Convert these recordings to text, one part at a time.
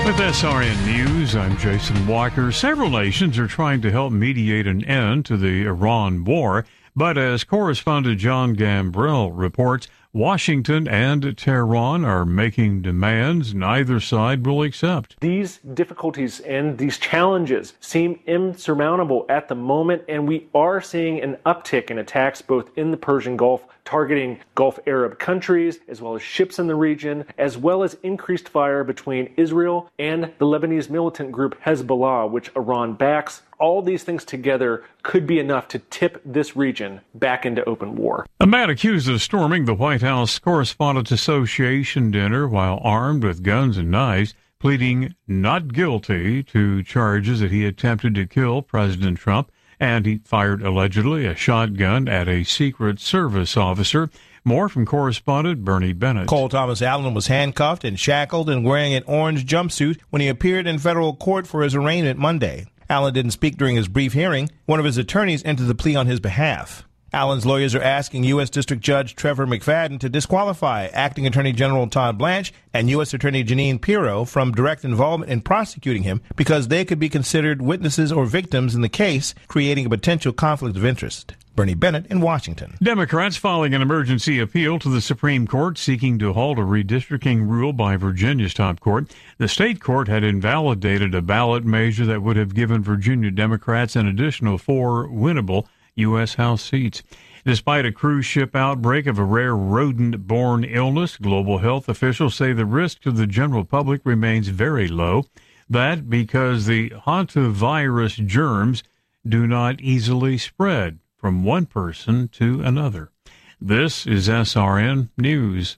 With SRN News, I'm Jason Walker. Several nations are trying to help mediate an end to the Iran war, but as correspondent John Gambrell reports, Washington and Tehran are making demands neither side will accept. These difficulties and these challenges seem insurmountable at the moment, and we are seeing an uptick in attacks both in the Persian Gulf, targeting Gulf Arab countries, as well as ships in the region, as well as increased fire between Israel and the Lebanese militant group Hezbollah, which Iran backs. All these things together could be enough to tip this region back into open war. A man accused of storming the White House Correspondents Association dinner while armed with guns and knives, pleading not guilty to charges that he attempted to kill President Trump, and he fired allegedly a shotgun at a Secret Service officer. More from correspondent Bernie Bennett. Cole Thomas Allen was handcuffed and shackled and wearing an orange jumpsuit when he appeared in federal court for his arraignment Monday. Allen didn't speak during his brief hearing. One of his attorneys entered the plea on his behalf. Allen's lawyers are asking U.S. District Judge Trevor McFadden to disqualify Acting Attorney General Todd Blanche and U.S. Attorney Jeanine Pirro from direct involvement in prosecuting him because they could be considered witnesses or victims in the case, creating a potential conflict of interest. Bernie Bennett in Washington. Democrats filing an emergency appeal to the Supreme Court seeking to halt a redistricting rule by Virginia's top court. The state court had invalidated a ballot measure that would have given Virginia Democrats an additional 4 winnable U.S. House seats. Despite a cruise ship outbreak of a rare rodent-borne illness, global health officials say the risk to the general public remains very low. That because the hantavirus germs do not easily spread from one person to another. This is SRN News.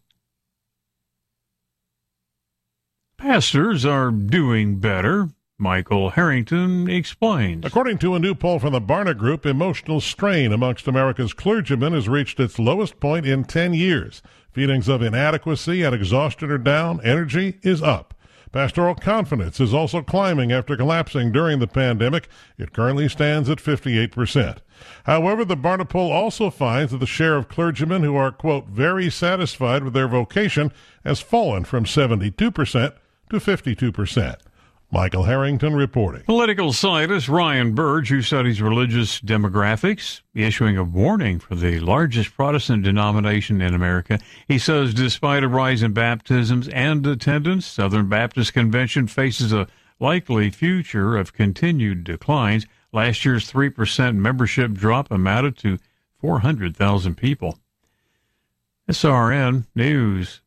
Pastors are doing better. Michael Harrington explains. According to a new poll from the Barna Group, emotional strain amongst America's clergymen has reached its lowest point in 10 years. Feelings of inadequacy and exhaustion are down. Energy is up. Pastoral confidence is also climbing after collapsing during the pandemic. It currently stands at 58%. However, the Barna poll also finds that the share of clergymen who are, quote, very satisfied with their vocation has fallen from 72% to 52%. Michael Harrington reporting. Political scientist Ryan Burge, who studies religious demographics, issuing a warning for the largest Protestant denomination in America. He says despite a rise in baptisms and attendance, Southern Baptist Convention faces a likely future of continued declines. Last year's 3% membership drop amounted to 400,000 people. SRN News.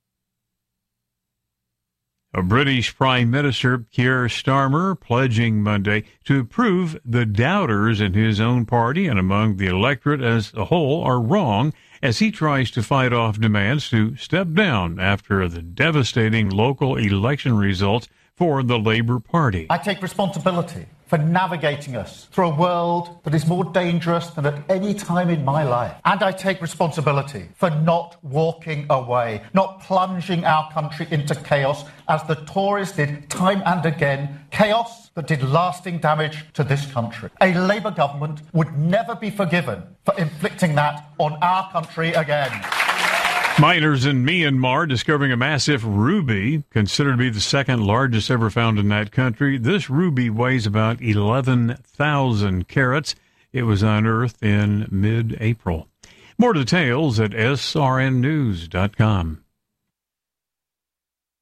A British Prime Minister, Keir Starmer, pledging Monday to prove the doubters in his own party and among the electorate as a whole are wrong as he tries to fight off demands to step down after the devastating local election results for the Labour Party. I take responsibility for navigating us through a world that is more dangerous than at any time in my life. And I take responsibility for not walking away, not plunging our country into chaos as the Tories did time and again, chaos that did lasting damage to this country. A Labour government would never be forgiven for inflicting that on our country again. Miners in Myanmar discovering a massive ruby, considered to be the second largest ever found in that country. This ruby weighs about 11,000 carats. It was unearthed in mid-April. More details at srnnews.com.